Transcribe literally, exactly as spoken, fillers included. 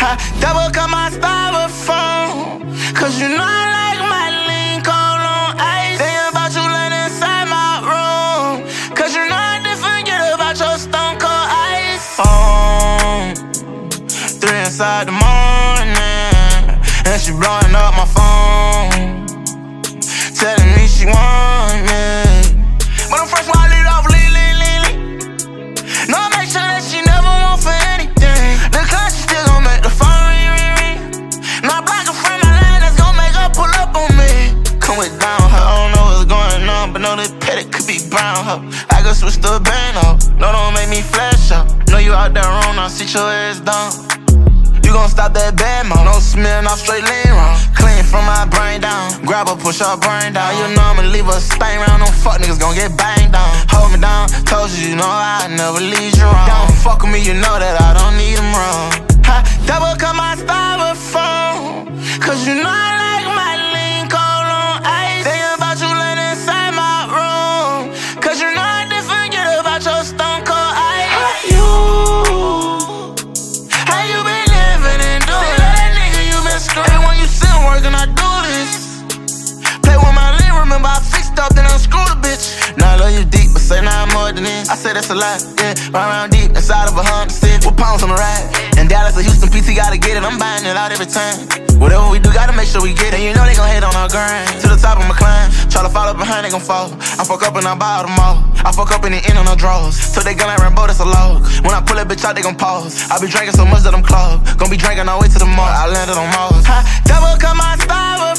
I double cut my styrofoam, cause you know I like my lean cold on ice. Thinking about you laying inside my room, cause you know I didn't forget about your stone cold ice. Phone, three inside the morning, and she blowing up my phone, telling me she want me. But the first one I lead off, lean, lean, lean, lean. No, I make sure that she never want for anything. The class she still gon' make the phone ring, ring, ring. Now I block a friend my line that's gon' make her pull up on me. Come with down her, I don't know what's going on, but know this petty could be brown her. I can switch to a band up, no, don't make me flash up. Know you out there wrong, now sit your ass down. You gon' stop that bad mouth, no smelling off straight lean wrong. Clean from my brain down, grab her, push her brain down. You know I'ma leave her stain round, them fuck niggas gon' get banged down. Hold me down, told you, you know I never leave you wrong. Don't fuck with me, you know that I don't need them wrong. I double cut my styrofoam, cause you know I like my lean cold on ice. Thinking about you laying inside my room, cause you know I didn't forget about your stone cold ice. How you, how you been living and doing? Say that nigga you been screwing when you sit working, I do this. Play with my lean, remember I fixed up, then unscrewed a bitch. Now I love you deep, but say now I'm more than this. I say that's a lot, yeah. Run around deep, inside of a Honda Civic with pounds on the ride. And Dallas or Houston, P T gotta get it, I'm buying it out every time. Whatever we do, gotta make sure we get it. And you know they gon' hate on our grind. To the top, I'ma climb. Try to follow behind, they gon' fall. I fuck up and I buy all them all. I fuck up and they end on no draws. Till they gun like Rambo, that's a log. When I pull that bitch out, they gon' pause. I be drinking so much that I'm clogged. Gon' be drinking all the way to the mall. I landed on Mars. I double cut my styrofoam,